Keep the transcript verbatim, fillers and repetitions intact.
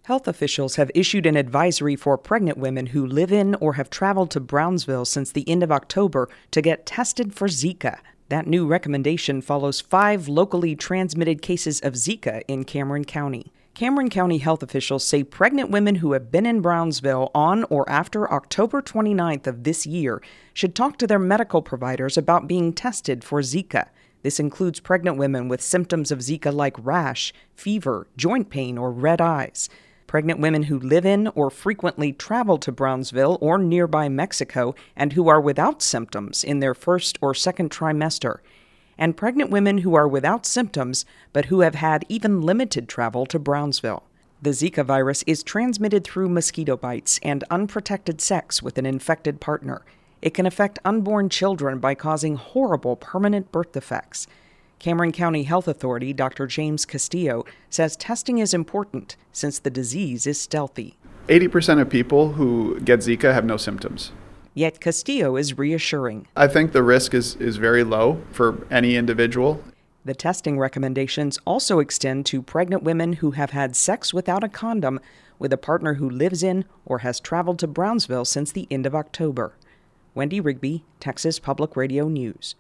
Health officials have issued an advisory for pregnant women who live in or have traveled to Brownsville since the end of October to get tested for Zika. That new recommendation follows five locally transmitted cases of Zika in Cameron County. Cameron County health officials say pregnant women who have been in Brownsville on or after October twenty-ninth of this year should talk to their medical providers about being tested for Zika. This includes pregnant women with symptoms of Zika like rash, fever, joint pain, or red eyes. Pregnant women who live in or frequently travel to Brownsville or nearby Mexico and who are without symptoms in their first or second trimester. And pregnant women who are without symptoms but who have had even limited travel to Brownsville. The Zika virus is transmitted through mosquito bites and unprotected sex with an infected partner. It can affect unborn children by causing horrible permanent birth defects. Cameron County Health Authority Doctor James Castillo says testing is important since the disease is stealthy. eighty percent of people who get Zika have no symptoms. Yet Castillo is reassuring. I think the risk is, is very low for any individual. The testing recommendations also extend to pregnant women who have had sex without a condom with a partner who lives in or has traveled to Brownsville since the end of October. Wendy Rigby, Texas Public Radio News.